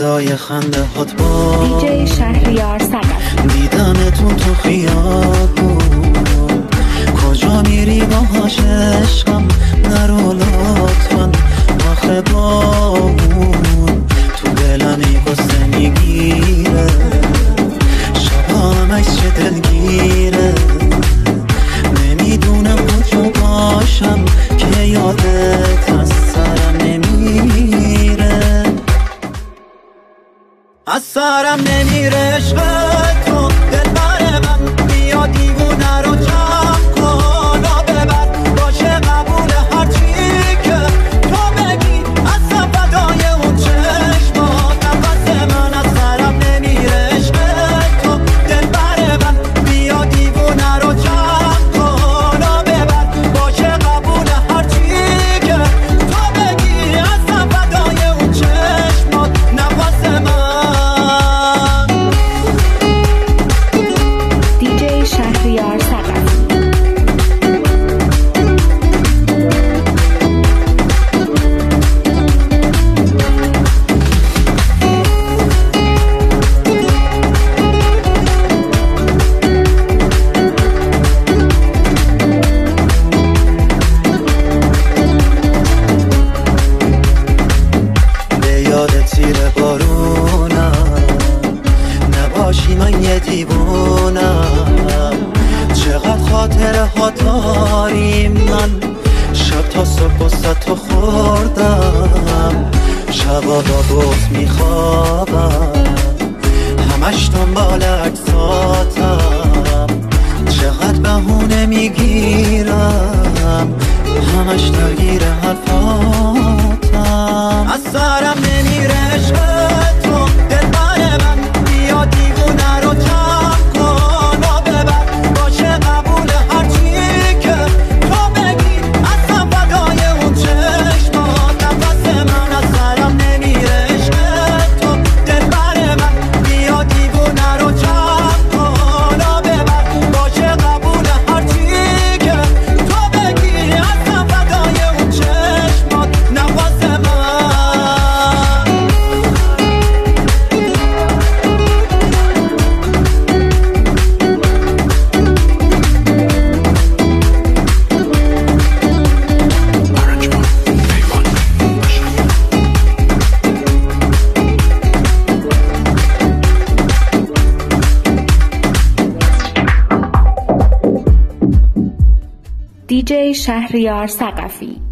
صدای خنده هات با دیجی شهریار سقفی. دیدمتون تو خیابون، کجا میری باهاش عشقم، نرو لطفا آخه بامون، تو دلمی قصه میگیره، شبا همش چه دلگیره، نمیدونم کجا باشم که یادت از سرم نمیره، از سرم نمیره عشق تو دلبر من، بیا دیوونه رو جمع کن و ببر، باشه قبول هرچی که تو بگی، اصلا فدای اون چشمات، نفس من از سرم نمیره عشق تو دلبر من، بیا دیوونه رو جمع کن و ببر، باشه قبول هرچی که تو بگی، اصلا فدای اون چشمات، نفس من. شهریار سقفی. به یاد تیر بارونم نباشی، من یه دیوونم، چقدر خاطره ها داریم، من شب تا صبح بسته تو خوردم، شبا با بغض میخوابم، همش دنبال عکساتم، چقدر بهونه میگیرم، همش درگیر حرفاتم، از سرم نمیره عشق تو دلبر من، بیا دیوونه رو جمع کن و ببر، باشه قبول هرچی که تو بگی، اصلا فدای اون چشمات، نفس من از سرم نمیره عشق تو دلبر من، بیا دیوونه رو جمع کن و ببر، باشه قبول هرچی که تو بگی، اصلا فدای اون چشمات، نفس من. دیجی شهریار سقفی.